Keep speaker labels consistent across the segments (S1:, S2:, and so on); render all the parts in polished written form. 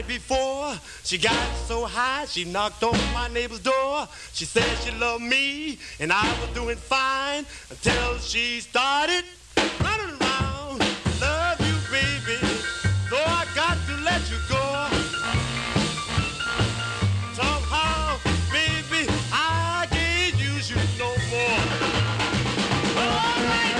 S1: before, she got so high, she knocked on my neighbor's door. She said she loved me, and I was doing fine, until she started running around. Love you, baby, so I got to let you go. Somehow, baby, I can't use you no more. All right,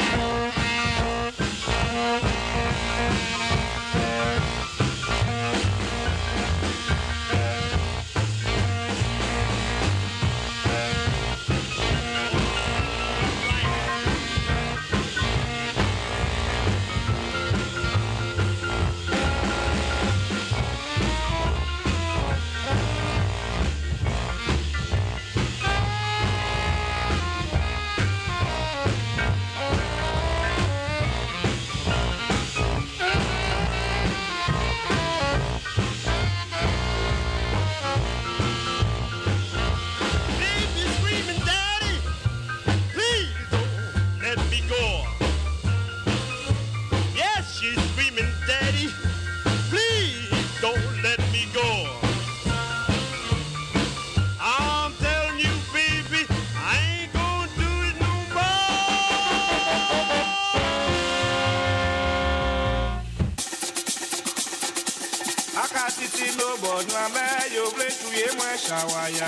S2: Chawaya.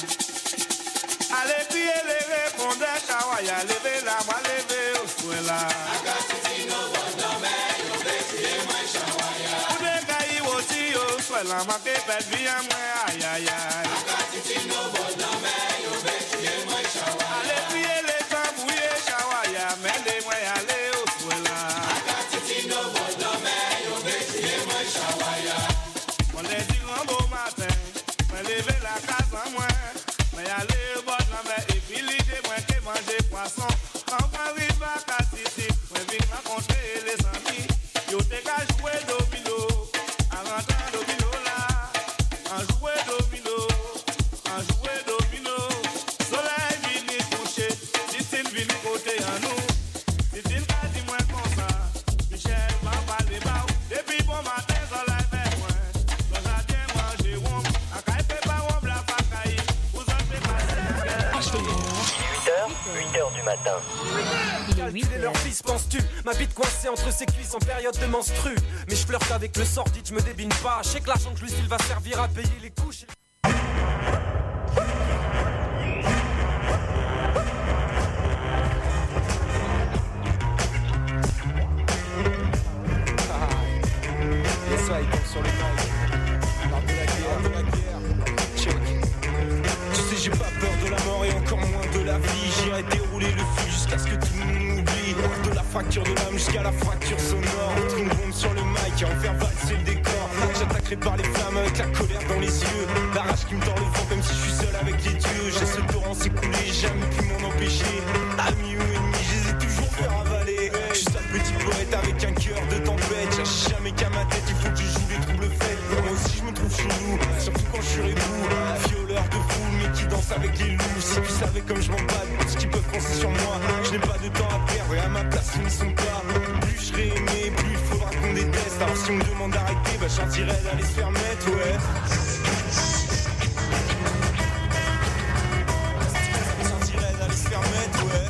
S2: Allez crier les répondeurs Chawaya, levez la main, levez au suela.
S3: Akatitino bonhomme, yo crier moi Chawaya.
S2: Vous dégaillez aussi au suela, ma pépette bien moi, aïe aïe aïe.
S3: Akatitino bonhomme, yo crier moi Chawaya.
S2: Allez crier les tambouillés Chawaya, mêlez-moi aller au suela.
S3: Akatitino bonhomme, yo crier moi Chawaya.
S2: On les dit un beau matin. Lever la case en moins, mais aller au bord de la mer et puis l'idée moins que manger poisson. Quand on arrive à Cassisi, on vient rencontrer les amis. Yo t'es qu'à jouer domino, en rentrant domino là, en jouer domino, en jouer domino. Soleil vini coucher, Titine vini côté à nous. Titine qu'a dit moins comme ça, Michel va parler bas. Depuis bon matin, soleil vers moi, le jardin manger rond.
S4: 8h du matin.
S5: Calculer leur fils, penses-tu? Ma bite coincée entre ses cuisses en période de menstru. Mais je flirte avec le sordide, je me débine pas. Je sais que l'argent que je lui file va servir à payer les couches.
S6: Et ça, il tombe sur le mic. L'art de la guerre, check. Tu sais, j'ai pas peur de la mort et encore moins de la vie. J'irai dérouler le fil jusqu'à ce que tout le monde oublie. De la fracture de l'âme jusqu'à la fracture sonore. Entre une bombe sur le mic et en faire valser le décor. J'attaquerai par les flammes avec la colère dans les yeux. La rage qui me tord le vent comme si je suis seul avec les dieux. J'ai ce torrent s'écouler, j'ai jamais pu m'en empêcher. Amis ou ennemis, je les ai toujours fait ravaler. Je suis ça le petit poète avec un cœur de tempête. Cherche jamais qu'à ma tête, il faut que je joue les troubles faits. Moi aussi je me trouve chelou, surtout quand je suis rebou. Violeur de foule mais qui danse avec les loups. Si tu savais comme je m'en bats, ce qu'ils peuvent penser sur moi. Je n'ai pas de temps à perdre et à ma place ils n'y sont pas. Plus je serai aimé, plus il faudra qu'on déteste. Alors si on me demande d'arrêter, bah j'en dirais d'aller se faire mettre, ouais. J'en dirais d'aller se faire mettre, ouais.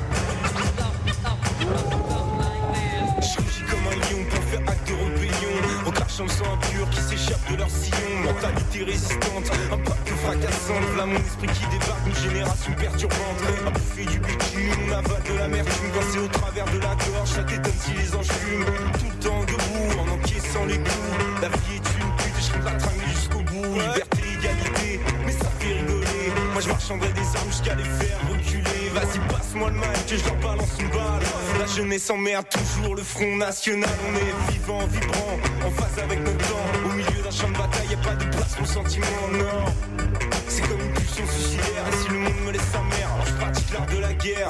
S6: Je rugis comme un lion pour faire acte de rébellion. Recrachant le sang impur qui s'échappe de leur sillon. Mentalité résistante, un peuple fracassant. Voilà mon esprit qui débarque, une génération perturbante. À bouffer du bitume, on avale de l'amertume. Quand c'est au travers de la gorge, ça t'étonne si les anges fument. Tout le temps debout, en encaissant les coups. La vie est une pute et je compte la tringuer jusqu'au bout. Liberté, égalité, mais ça fait rigoler. Moi je marchanderai des armes jusqu'à les faire reculer. Vas-y passe-moi le mic que je leur balance une balle. La jeunesse emmerde toujours le Front National. On est vivant, vibrant, en phase avec notre temps. Au milieu d'un champ de bataille, y'a pas de place pour le sentiment, non. C'est comme une pulsion suicidaire. Et si le monde me laisse sa mère, alors je pratique l'art de la guerre.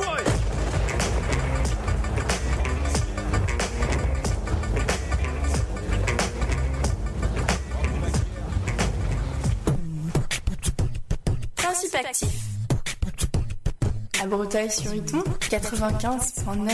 S7: Principe actif. À Breteuil-sur-Iton, 95.9.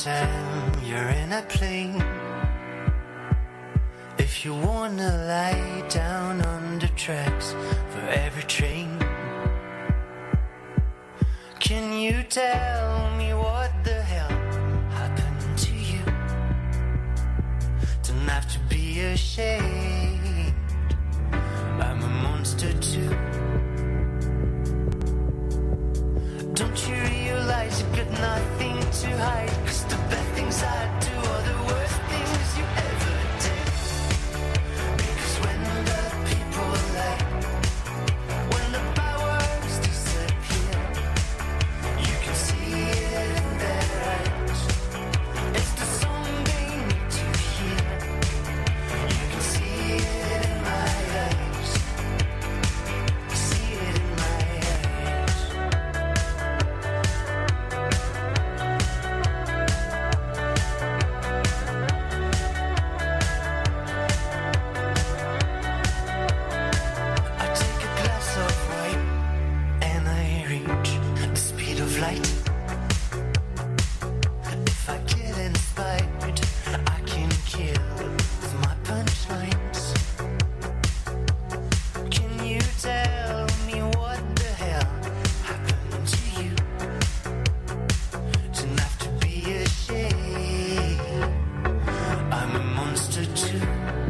S8: time you're in a plane, if you wanna lie down on the tracks for every train, can you tell me what the hell happened to you? Don't have to be ashamed, I'm a monster too. Don't you realize you got nothing to hide? 'Cause the bad things I do are the worst things you ever did. Because when the people lie, when the powers disappear, you can see it in their eyes. It's the song they need to hear. You can see it in my eyes. See it in my eyes. I take a glass of wine and I reach the speed of light. If I get inspired, I can kill with my punchlines. Can you tell me what the hell happened to you? Don't have to be ashamed, I'm a monster too.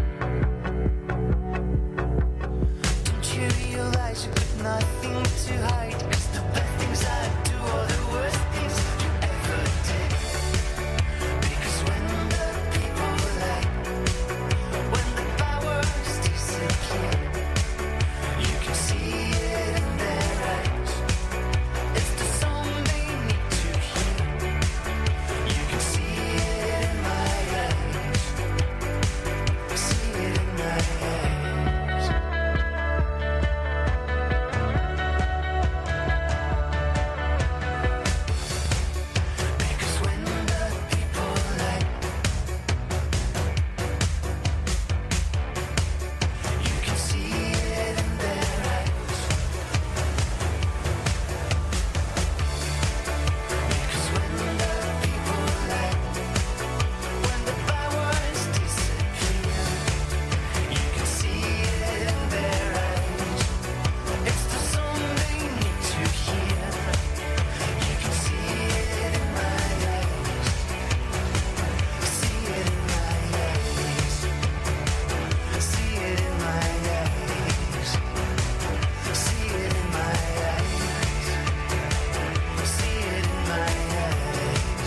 S8: Don't you realize you got nothing to hide? 'Cause the bad things I do are the worst things you ever did. Because when the people lie, when the powers disappear, you can see it in their eyes. It's the song they need to hear. You can see it in my eyes. See it in my eyes. Because when the people lie, you can see it in their eyes. Because when the people lie, when the powers disappear, you can see it in their eyes. It's the song they need to hear. You can see it in my eyes. See it in my eyes. See it in my eyes. See it in my eyes. See it in my eyes.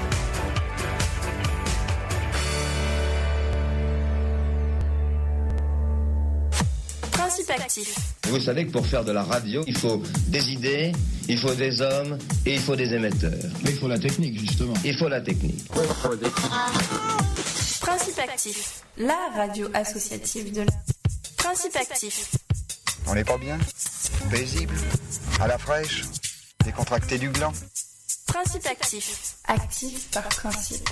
S7: Principe actif.
S9: Vous savez que pour faire de la radio, il faut des idées, il faut des hommes et il faut des émetteurs.
S10: Mais il faut la technique, justement.
S9: Il faut la technique.
S7: Principe actif. La radio associative de la... Principe actif.
S11: On n'est pas bien? Paisible? À la fraîche? Décontracté du gland?
S7: Principe actif. Actif par principe.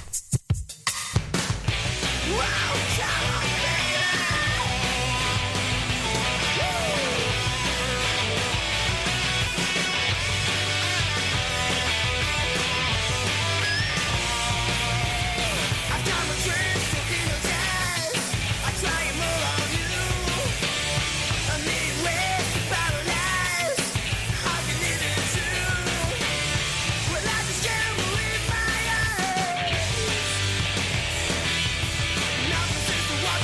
S2: Nothing seems to work.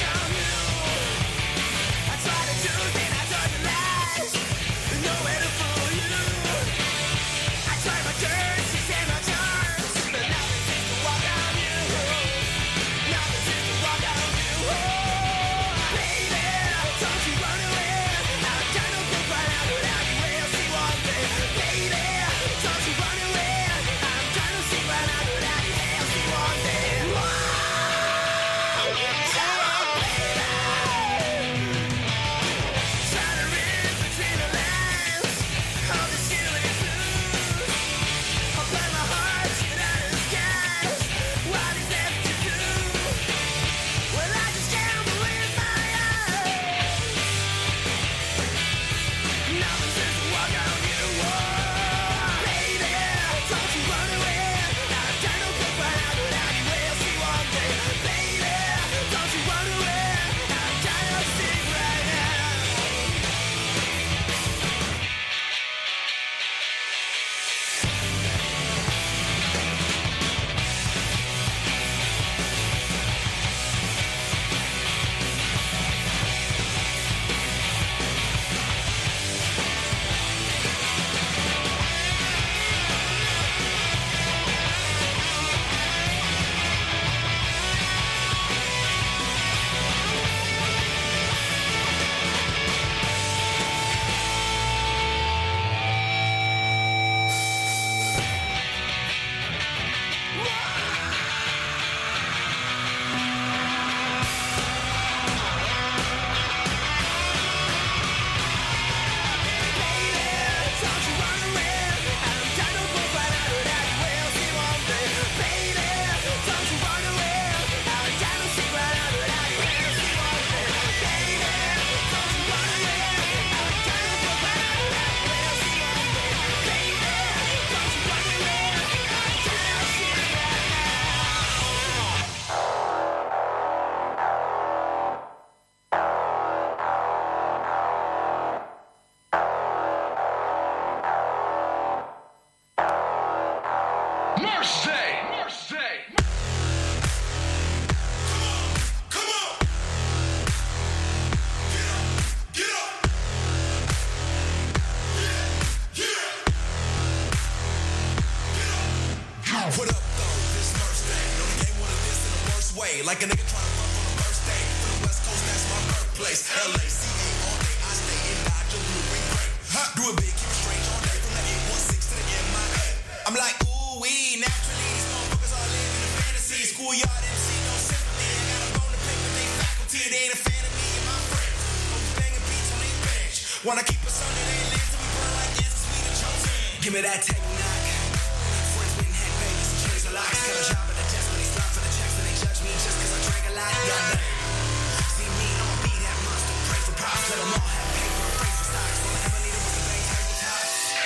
S10: way. Like a nigga trying to fuck on the first day. From the West Coast, that's my birthplace. LACA all day, I stay in Dodge or blue and gray. Do it big, keep it strange all day. From the 816 to the MIA. I'm like, ooh, we naturally. These motherfuckers all live in a fantasy. Schoolyard MC, no sympathy. I got a bone to pick with they faculty. They ain't a fan of me and my friends. Always banging beats on their bench. Wanna keep us under their lens till we burn like ants, we the chosen. Give me that tech knock. Friends with head babies and chairs a lot. Got a job at the desk when they stop for the checks and they judge me just cause I drank a lot. Y'all know. See me, I'ma be that monster. Pray for props, let them all have paper. Pray for stocks. All I ever needed was a bang tabletop.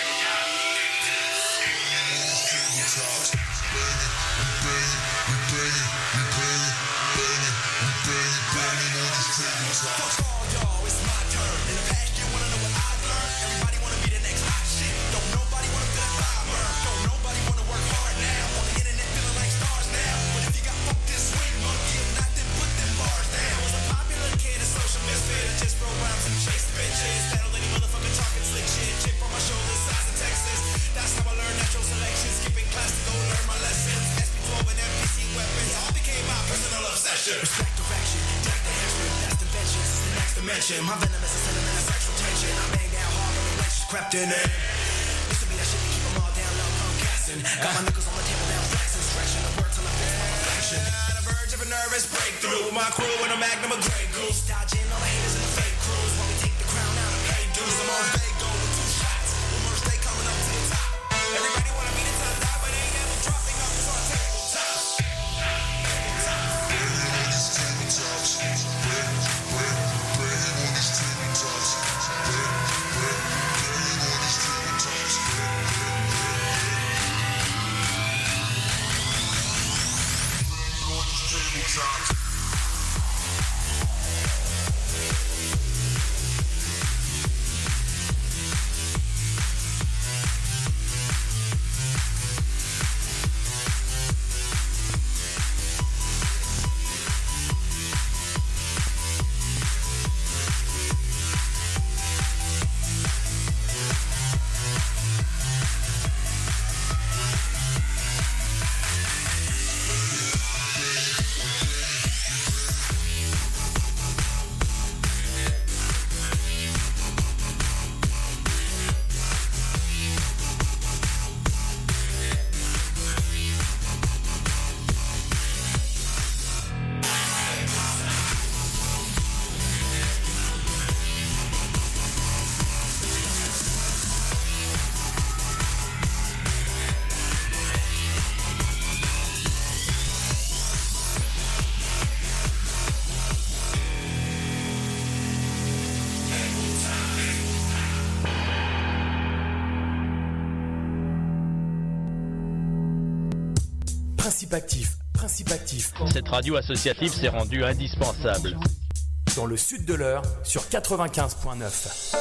S10: Fuck all y'all, it's my turn. In the past you wanna know what I learned. Everybody wanna be the next hot shit. Don't nobody wanna feel like I burn. Don't nobody wanna work hard now. On the internet feeling like stars now. But if you got fucked this swing monkey, if not then put them bars down. I was a popular kid, a social misfit. I just roll rhymes and chase bitches. Battle any motherfucker talking slick shit. Chip on my shoulder, size of Texas. That's how I learned natural selection. Skipping class to go learn my lessons. SP12 and MPC weapons all became my personal obsession. Respect direction, jack the henchman. That's the vengeance, it's the next dimension. My venom is a sentiment of sexual tension. I bang down hard when the wenches crept in it. Used to be that shit to keep them all down low, come gassing. Got my nickels on the table now, flexing. Stretching the word till I feel my reflection. On the verge of a nervous breakthrough. My crew and a magnum of Grey Goose. Dodging all the haters and the fake crews. While we take the crown out and pay dues. I'm on fake gold with 2 shots. One more stay coming up to the top. Everybody wanna be the top dog, but ain't never dropping off us on tabletop. Principe actif.
S12: Cette radio associative s'est rendue indispensable.
S5: Dans le sud de l'Eure, sur 95.9.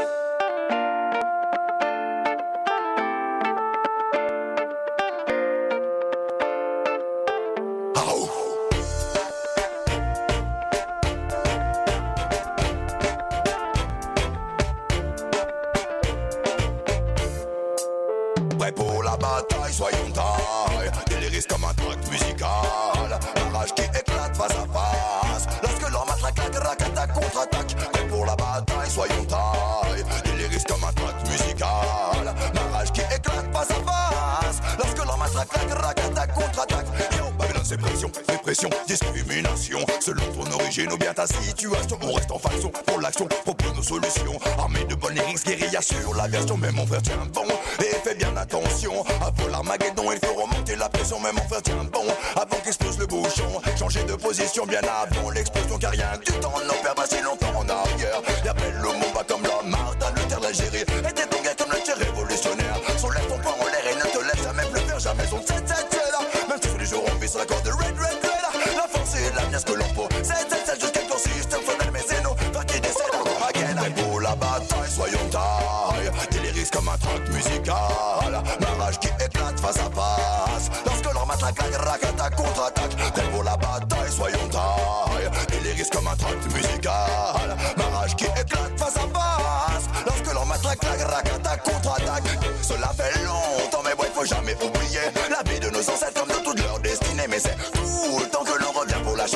S13: Prêt pour la bataille, soyons taille. Déliris comme un tract musical. La rage qui éclate face à face. Lorsque l'on matraque la graque, attaque contre-attaque. Prêt pour la bataille, soyons taille. Déliris comme un tract musical. La rage qui éclate face à face. Lorsque l'on matraque la graque, attaque contre-attaque. Yo, Babylone, c'est pression, répression, discrimination. Selon ton origine ou bien ta situation, on reste en faction pour l'action, propose nos solutions. Armée de bonnes lyrics, guérilla sur l'aviation. Mais mon frère tient bon et fais bien attention. Avant l'Armageddon, il faut remonter la pression. Mais mon frère tient bon avant qu'explose le bouchon. Changer de position bien avant l'explosion. Car rien que du temps, non perd pas si longtemps en arrière. Y'a belle le mot pas comme l'homme, Martin Luther l'Algérie. Et des bons gars comme le tir révolutionnaire. Soulève ton poing en l'air et ne te laisse jamais plus faire. Jamais son 7-7-7 même si tous les jours on vit sur la corde de Red. La force et l'avenir ce que l'on faut. 7-7-7 jusqu'à ton système fondal. Mais c'est nous, toi qui décède encore again. Prêt pour la bataille, soyons taille. Déliris comme un tract musical. Ma rage qui éclate face à face. Lorsque l'on matraque la graque, attaque contre-attaque. Prêt pour la bataille, soyons taille. Déliris comme un tract musical. Ma rage qui éclate face à face. Lorsque l'on matraque la graque, attaque contre-attaque. Cela fait longtemps, mais bon, il faut jamais oublier la vie de nos ancêtres comme de toute leur destinée. Mais c'est tout le temps que l'on revient pour la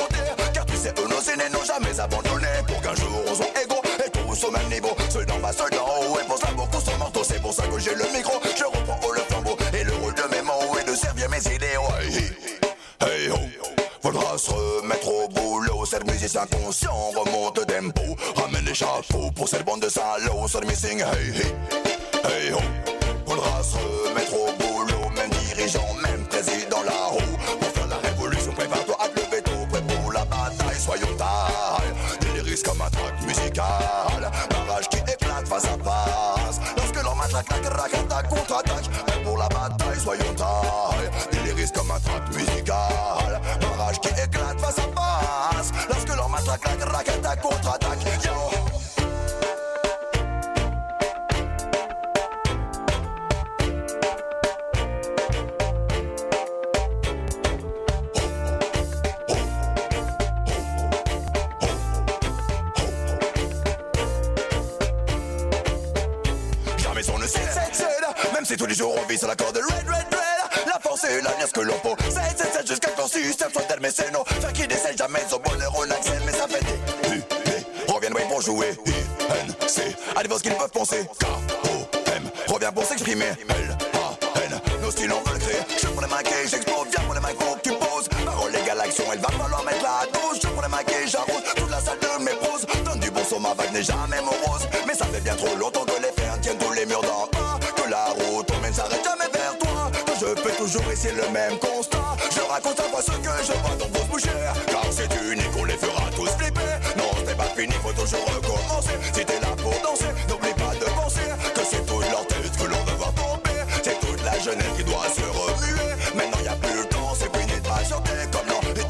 S13: des ouais. Hey ho, faudra se remettre au boulot. Ces musiciens conscients remonte tempo. Ramène les chapeaux pour cette bande de salauds. So missing hey hey, hey ho. Faudra se remettre au boulot. Même dirigeant, même président là-haut. Pour faire la révolution, prépare-toi à te lever tôt. Prêt pour la bataille, soyons taille. Déliris comme un track musical. Barrage qui éclate face à face. Lorsque l'on matraque la raquette contre-attaque. Prêt pour la bataille, soyons taille. Déliris comme un track musical. Barrage qui éclate face à face. Lorsque l'on matraque la raquette contre-attaque. Yo. Même si tous les jours on vit sur la corde de red. La force et l'avenir, ce que l'on faut. 7 jusqu'à quand système soit tel mécéno. Faire qui décèle jamais au bonheur au accès. Mais ça fait des reviennent ouais pour jouer. INC, allez voir ce qu'ils peuvent penser. KOM, revient pour s'exprimer. LAN, nos styles on veut le créer. Je prends les mains et j'explose, viens pour les mains faut que tu poses. Parole légale, action, il va falloir mettre la dose. Je prends les mains et j'arrose toute la salle de mes pros. Donne du bon son, ma vague n'est jamais morose. Mais ça fait bien trop longtemps que les fers tiennent tous les murs d'en bas. Que la route on mène s'arrête jamais vers toi. Que je peux toujours essayer le même constat. Je raconte à moi ce que je vois